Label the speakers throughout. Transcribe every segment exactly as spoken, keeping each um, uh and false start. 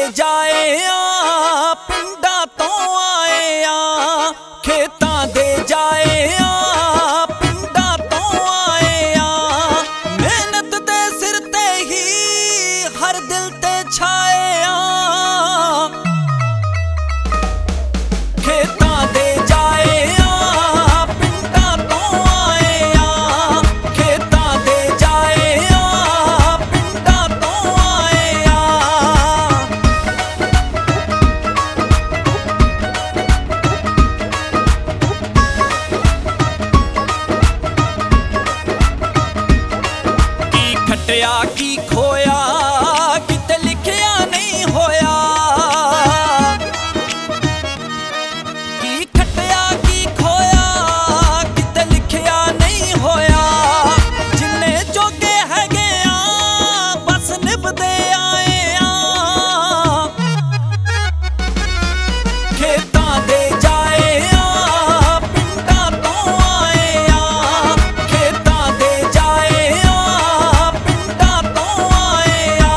Speaker 1: ਜਾਏ ਆ, ਪਿੰਡਾਂ ਤੋਂ ਆਏ ਆ, ਖੇਤਾਂ ਦੇ ਜਾਏ ਆ, ਪਿੰਡਾਂ ਤੋਂ ਆਏ ਆ, ਮਿਹਨਤ ਦੇ ਸਿਰ ਤੇ ਹੀ ਹਰ ਦਿਲ ਤੇ ਛਾਏ ਆ। ਖੇਤਾਂ ਦੇ ਜਾਏ ਆ, ਪਿੰਡਾਂ ਤੋਂ ਆਏ ਆ, ਖੇਤਾਂ ਦੇ ਜਾਏ ਆ, ਪਿੰਡਾਂ ਤੋਂ ਆਏ ਆ। ਕੀ ਖੱਟਿਆ ਕੀ ਖੋਇਆ, ਕਿਤੇ ਲਿਖਿਆ ਨਹੀਂ ਹੋਇਆ। ਕੀ ਖੱਟਿਆ ਕੀ ਖੋਇਆ, ਕਿਤੇ ਲਿਖਿਆ ਨਹੀਂ ਹੋਇਆ। ਜਿੰਨੇ ਜੋਗੇ ਹੈਗੇ ਆ, ਬਸ ਨਿਭਦੇ ਆਏ ਆ। ਖੇਤਾਂ ਦੇ ਜਾਏ ਆ, ਪਿੰਡਾਂ ਤੋਂ ਆਏ ਆ, ਖੇਤਾਂ ਦੇ ਜਾਏ ਆ, ਪਿੰਡਾਂ ਤੋਂ ਆਏ ਆ।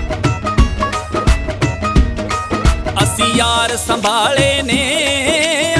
Speaker 1: ਅਸੀਂ ਯਾਰ ਸੰਭਾਲੇ ਨੇ,